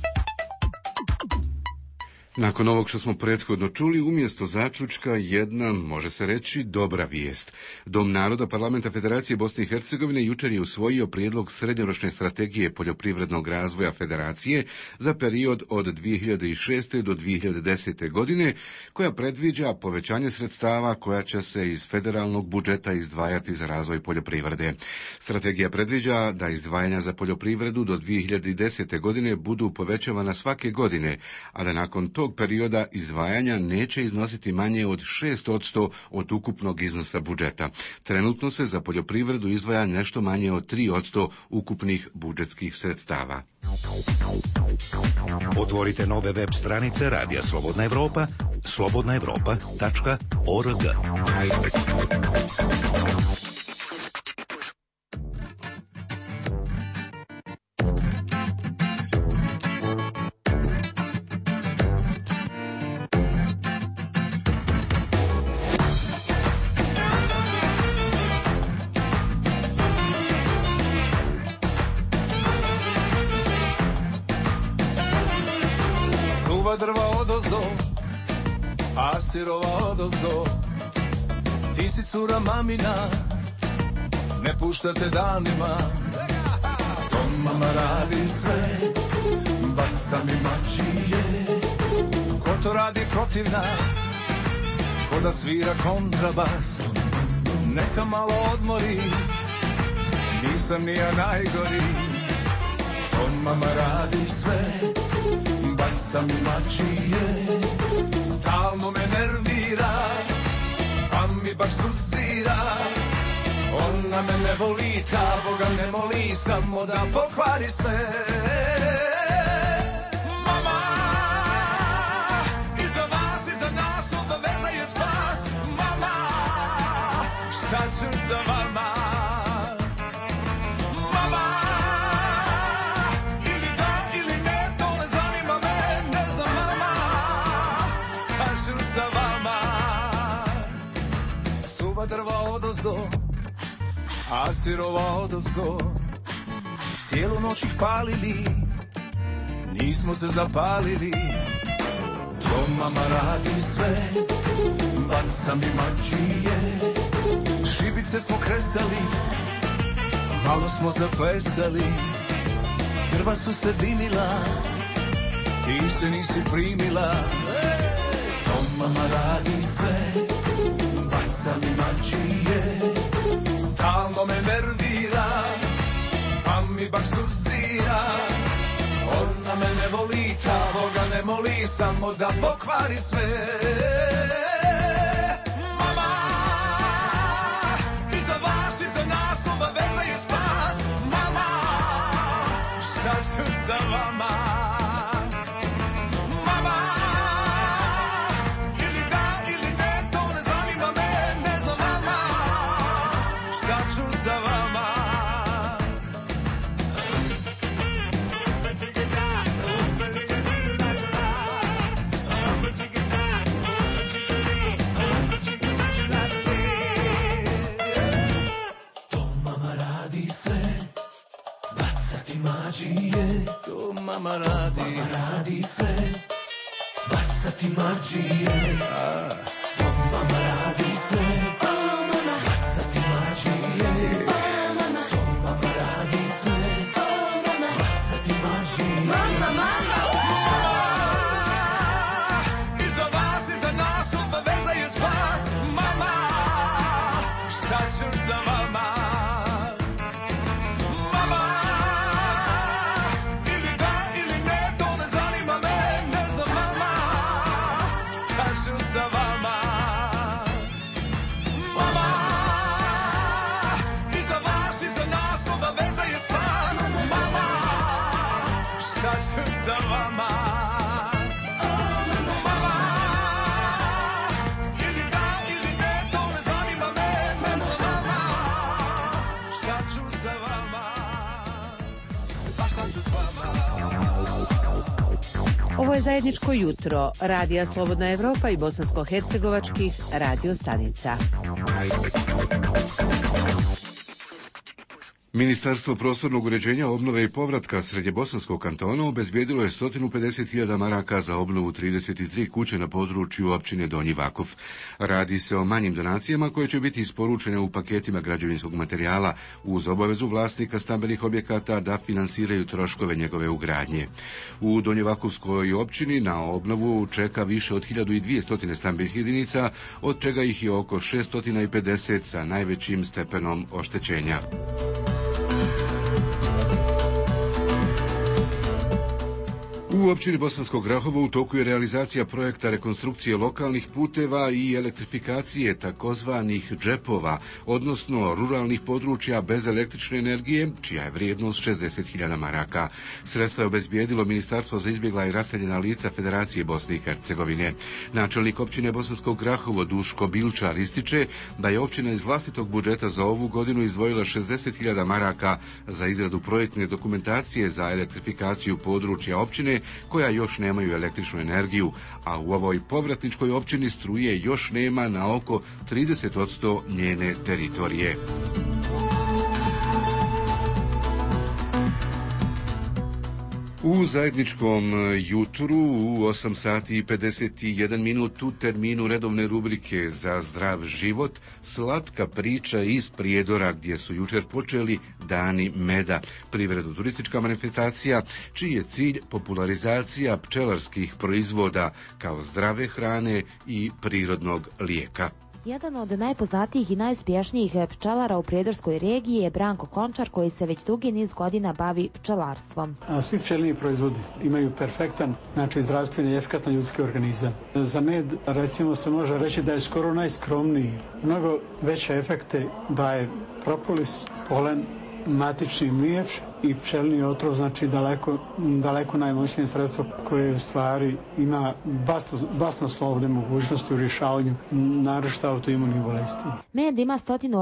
Nakon ovog što smo prethodno čuli, umjesto zaključka jedna, može se reći, dobra vijest. Dom naroda Parlamenta Federacije Bosne i Hercegovine jučer je usvojio prijedlog srednjoročne strategije poljoprivrednog razvoja Federacije za period od 2006. do 2010. godine, koja predviđa povećanje sredstava koja će se iz federalnog budžeta izdvajati za razvoj poljoprivrede. Strategija predviđa da izdvajanja za poljoprivredu do 2010. godine budu povećavana svake godine, a da nakon tog perioda izdvajanja neće iznositi manje od 6% od ukupnog iznosa budžeta. Trenutno se za poljoprivredu izdvaja nešto manje od 3% ukupnih budžetskih sredstava. Otvorite nove web stranice Radija Slobodna Evropa, slobodnaevropa.org. Suva drva odozdo, a sirova odozdo. Ti si cura mamina, ne puštate danima. To mama radi sve, baca mi mačije. Ko to radi protiv nas, ko da svira kontrabas. Neka malo odmori, nisam ni ja najgori. To mama radi sve, baca mi mačije. Stalno me nervira, pa mi baš suzira. Ona me ne voli, ta Boga ne moli, samo da pokvari sve. Mama, i za vas i za nas obaveza je spas. Mama, šta ću za vama? Mama, ili da ili ne, to ne zanima me, ne znam mama, šta ću za vama? Suva drva odozdo, a sirova odozgo. Cijelu noć ih palili, nismo se zapalili. To mama radi sve, baca mi mačije. Šibice smo kresali, malo smo zaplesali. Drva su se dimila, ti se nisi primila. To mama radi sve, baca mi mačije. Stalno me nervira, pa mi baš suzira. Ona me ne voli, ta Boga ne moli, samo da pokvari sve. Mama, i za vas i za nas obaveza je spas. Mama, šta ću za vama? Mama, ili da ili ne, to ne zanima me, ne znam mama, šta ću za vama? To mama radi sve, bacati mađije. To mama radi sve, bacati mađije. To mama radi sve, bacati mađije. To mama radi sve, bacati mađije. I za vas i za nas obaveza je spas. Mama, šta ću za vama? Mama, ili da ili ne, to ne zanima me, ne znam mama, šta ću za vama? Mama, i za vas i za nas obaveza je spas. Mama, šta ću za vama? Mama, ili da ili ne, to ne zanima me, ne znam mama, šta ću za vama? A šta ću s vama? Ovo je zajedničko jutro Radija Slobodna Evropa i bosansko-hercegovačkih radio stanica. Ministarstvo prostornog uređenja, obnove i povratka Srednjebosanskog kantona obezbijedilo je 150.000 maraka za obnovu 33 kuće na području općine Donji Vakuf. Radi se o manjim donacijama koje će biti isporučene u paketima građevinskog materijala uz obavezu vlasnika stambenih objekata da finansiraju troškove njegove ugradnje. U Donjevakufskoj općini na obnovu čeka više od 1200 stambenih jedinica, od čega ih je oko 650 sa najvećim stepenom oštećenja. U općini Bosansko Grahovo u toku je realizacija projekta rekonstrukcije lokalnih puteva i elektrifikacije takozvanih džepova, odnosno ruralnih područja bez električne energije, čija je vrijednost 60.000 maraka. Sredstva je obezbijedilo Ministarstvo za izbjegla i raseljena lica Federacije Bosne i Hercegovine. Načelnik općine Bosansko Grahovo Duško Bilčar ističe da je općina iz vlastitog budžeta za ovu godinu izdvojila 60.000 maraka za izradu projektne dokumentacije za elektrifikaciju područja općine koja još nemaju električnu energiju, a u ovoj povratničkoj općini struje još nema na oko 30% njene teritorije. U zajedničkom jutru u 8 sati i 51 minut u terminu redovne rubrike za zdrav život, slatka priča iz Prijedora gdje su jučer počeli Dani meda, privredno-turistička manifestacija čiji je cilj popularizacija pčelarskih proizvoda kao zdrave hrane i prirodnog lijeka. Jedan od najpoznatijih i najuspješnijih pčelara u Prijedorskoj regiji je Branko Končar, koji se već dugi niz godina bavi pčelarstvom. Svi pčelni proizvodi imaju perfektan, znači zdravstveni i efekatan ljudski organizam. Za med, recimo, se može reći da je skoro najskromniji. Mnogo veće efekte daje propolis, polen, matični mliječ i pčelni otrov, znači daleko najmoćnije sredstvo koje u stvari ima basnoslovne mogućnosti u rješavanju naročito autoimunih bolesti. Med ima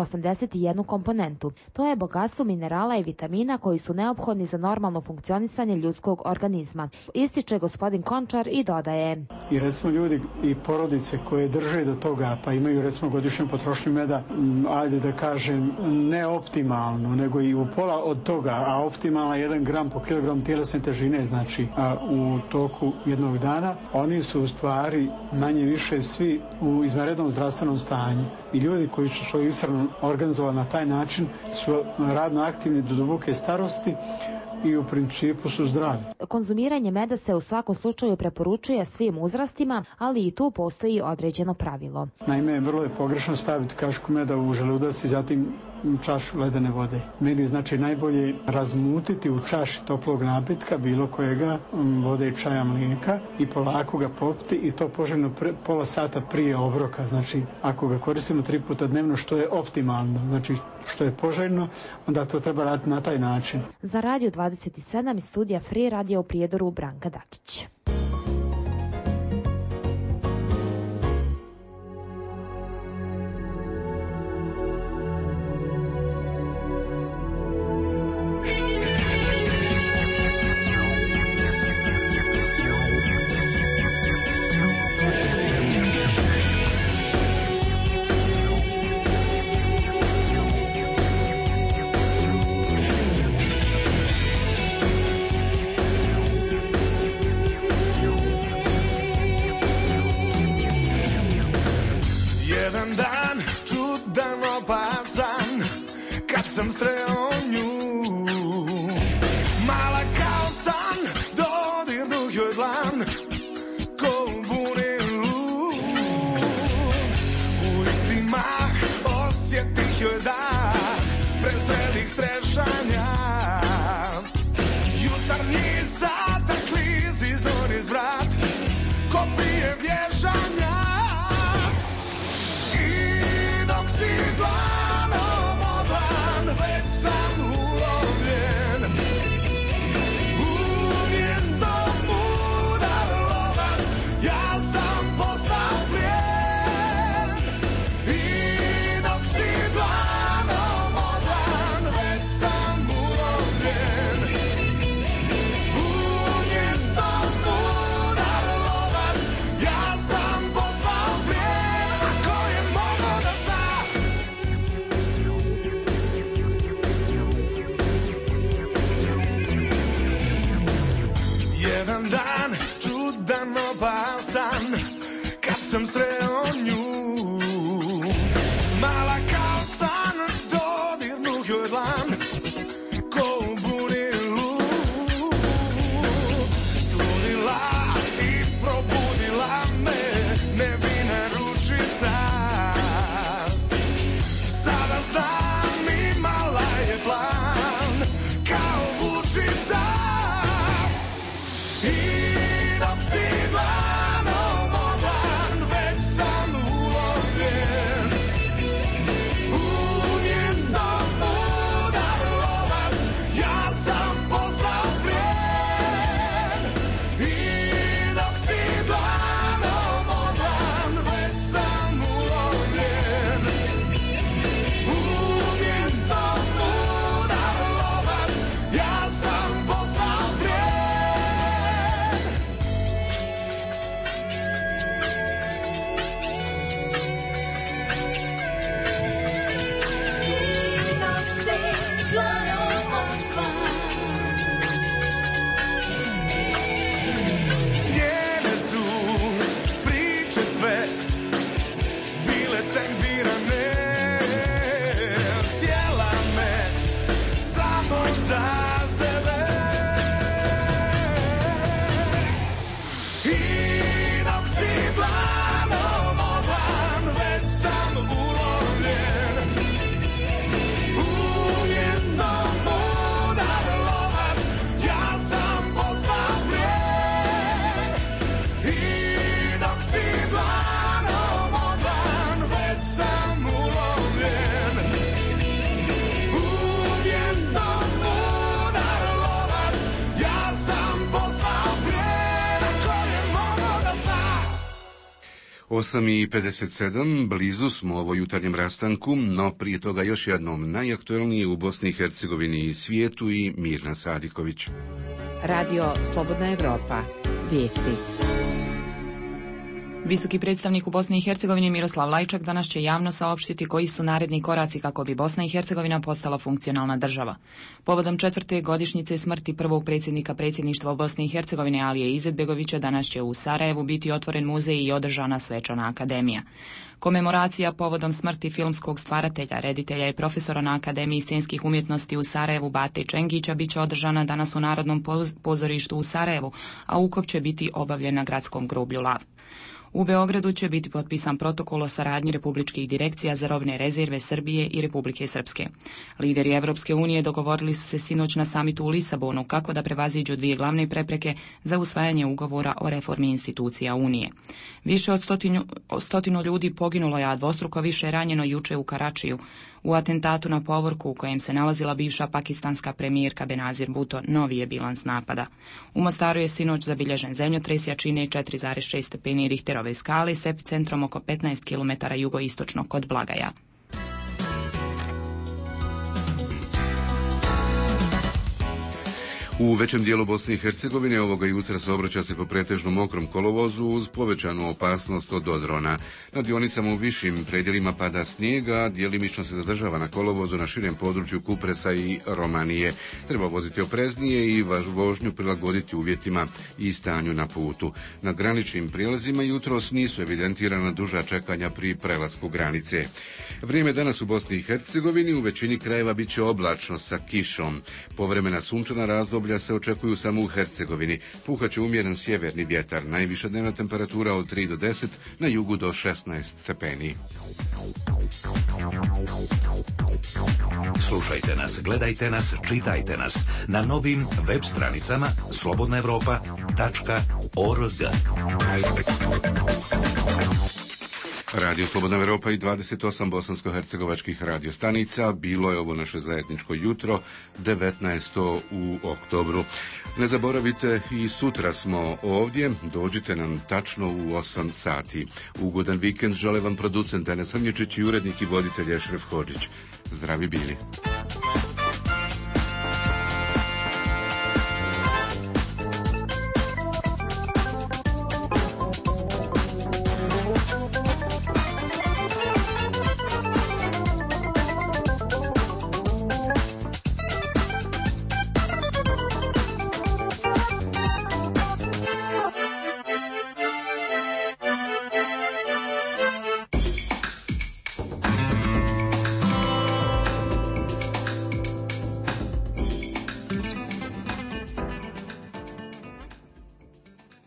181 komponentu. To je bogatstvo minerala i vitamina koji su neophodni za normalno funkcionisanje ljudskog organizma. Ističe gospodin Končar i dodaje. I recimo ljudi i porodice koje drže do toga, pa imaju recimo godišnju potrošnju meda, ajde da kažem, ne optimalno, nego i u pola od toga, a optimalna 1 gram po kilogram tjelesne težine, znači u toku jednog dana, oni su u stvari manje više svi u izvanrednom zdravstvenom stanju. I ljudi koji su svoj ishranu organizovali na taj način su radno aktivni do duboke starosti i u principu su zdravi. Konzumiranje meda se u svakom slučaju preporučuje svim uzrastima, ali i tu postoji određeno pravilo. Naime, vrlo je pogrešno staviti kašku meda u želudac i zatim čašu ledene vode. Meni znači najbolje razmutiti u čaši toplog napitka, bilo kojega, vode, čaja, mlijeka, i polako ga popiti, i to poželjno pola sata prije obroka. Znači, ako ga koristimo 3 puta dnevno, što je optimalno, znači što je poželjno, onda to treba raditi na taj način. Za Radio 27 iz studija Free Radio u Prijedoru, Branka Dakić. Sam sreo nju, mala kao san, dodirnuh joj dlan, ko u bunilu. U isti mah osjetih joj da prezrelih trešanja. Jutarnji zatak klizi znor iz vrat, ko prije vježanja. I dok si dlanom odlan, već sam ulovljen. Umjesto mudar lovac, ja sam postao plijen. I dok si dlanom odlan, već sam ulovljen. Umjesto mudar lovac, ja sam postao plijen. Ako je mogao da zna. Jedan dan čudan opasan, kad sam sreo nju, mala kao san, dodirnuh joj dlan, ko u bunilu. Sludila i probudila me nevina ručica. Sada znam, imala je plan kao vučica. I dok si dlanom odlan, već sam ulovljen. Umjesto mudar lovac, ja sam postao plijen. I dok si dlanom odlan, već sam ulovljen. Umjesto mudar lovac, ja sam postao plijen. 8:57, blizu smo ovoj jutarnjem rastanku, no prije toga još jednom najaktuelnije u Bosni i Hercegovini i svijetu i Mirna Sadiković. Radio Slobodna Evropa. Vijesti. Visoki predstavnik u Bosni i Hercegovini Miroslav Lajčak danas će javno saopštiti koji su naredni koraci kako bi Bosna i Hercegovina postala funkcionalna država. Povodom 4. godišnjice smrti prvog predsjednika predsjedništva u Bosni i Hercegovine Alije Izetbegovića danas će u Sarajevu biti otvoren muzej i održana svečana akademija. Komemoracija povodom smrti filmskog stvaratelja, reditelja i profesora na Akademiji scenskih umjetnosti u Sarajevu Bate Čengića bit će održana danas u Narodnom pozorištu u Sarajevu, a ukop će biti obavljen na gradskom groblju Lav. U Beogradu će biti potpisan protokol o saradnji republičkih direkcija za robne rezerve Srbije i Republike Srpske. Lideri Evropske unije dogovorili su se sinoć na samitu u Lisabonu kako da prevaziđu dvije glavne prepreke za usvajanje ugovora o reformi institucija Unije. Više od 100 ljudi poginulo je, a dvostruko više ranjeno juče u Karačiju u atentatu na povorku u kojem se nalazila bivša pakistanska premijerka Benazir Bhutto. Novi je bilans napada. U Mostaru je sinoć zabilježen zemljotres jačine 4,6 stepeni Richterove skale s epicentrom oko 15 km jugoistočno kod Blagaja. U većem dijelu Bosne i Hercegovine ovoga jutra saobraća se po pretežno mokrom kolovozu uz povećanu opasnost od odrona. Na dionicama u višim predjelima pada snijega, djelimično se zadržava na kolovozu na širem području Kupresa i Romanije. Treba voziti opreznije i vožnju prilagoditi uvjetima i stanju na putu. Na graničnim prijelazima jutros nisu evidentirana duža čekanja pri prelasku granice. Vrijeme danas u Bosni i Hercegovini u većini krajeva bit će oblačno sa kišom. Povremena sunčana razdoblja se očekuju samo u Hercegovini. Puhaće umjeren sjeverni vjetar. Najviša dnevna temperatura od 3 do 10, na jugu do 16 stepeni. Slušajte nas, gledajte nas, čitajte nas na novim web stranicama slobodnaevropa.org. Radio Slobodna Evropa i 28 bosansko-hercegovačkih radiostanica. Bilo je ovo naše zajedničko jutro, 19. u oktobru. Ne zaboravite, i sutra smo ovdje. Dođite nam tačno u 8 sati. Ugodan vikend žele vam producent Denis Hrnječić i urednik i voditelj Ešref Hodžić. Zdravi bili.